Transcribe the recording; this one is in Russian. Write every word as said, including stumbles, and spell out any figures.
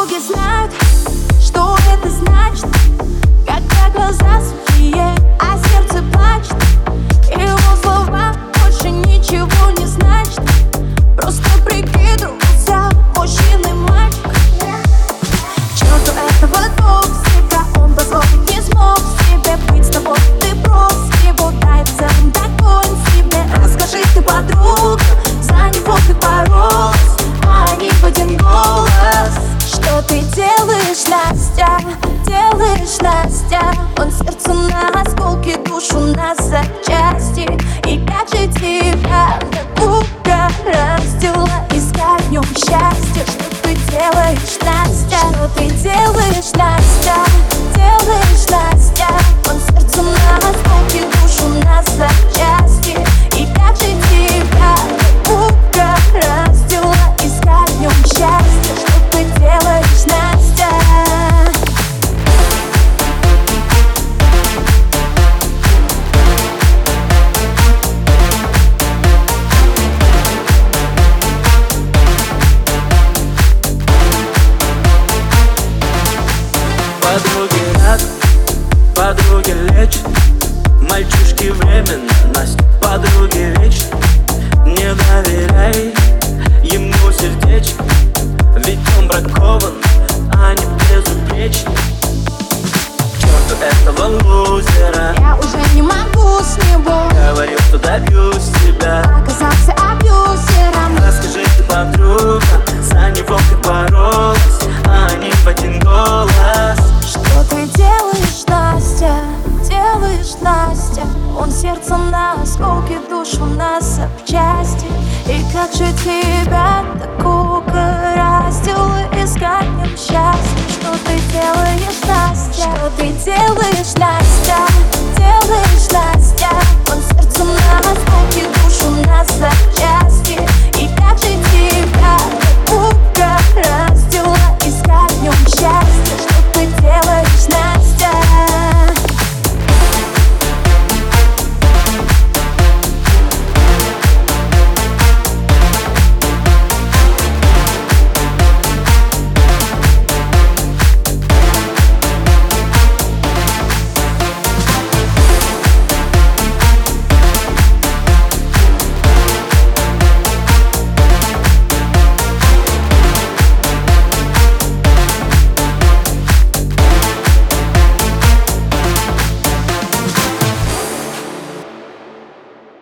подруги знают, что это значит, когда глаза сухие, а сердце плачет. Его слова больше ничего не значат. Просто прикидывался мужчиной мальчик. К черту этого токсика, он позволить не смог себе быть с тобой. Ты брось его, дай в целом такой себе. Расскажи ты, подруга, за него ты боролась, а не в один голос. Что ты делаешь, Настя, делаешь, Настя? Он сердце на осколки, душу на запчасти. И как же тебя так угораздило искать в нем счастье? Что ты делаешь, Настя? Что ты делаешь, Настя? Делаешь, Настя? Он сердце на осколки, душу на запчасти. И как же тебя так угораздило искать в нем счастье? Что ты делаешь, Настя? Подруги рад, подруги лечат, мальчишки временно, Настя. Подруги вечно, не доверяй ему сердечко, ведь он бракован, а не безупречен. К черту этого лузера, Я уже не могу с него. говорил, что добьюсь тебя, Оказался абьюзером. расскажи ты, подруга, за него ты боролась, а не в один голос. Что ты делаешь, Настя? Делаешь, Настя? Он сердце на осколки, душу на запчасти. И как же тебя так угораздило искать в нем счастье? Что ты делаешь, Настя? Что ты делаешь, Настя?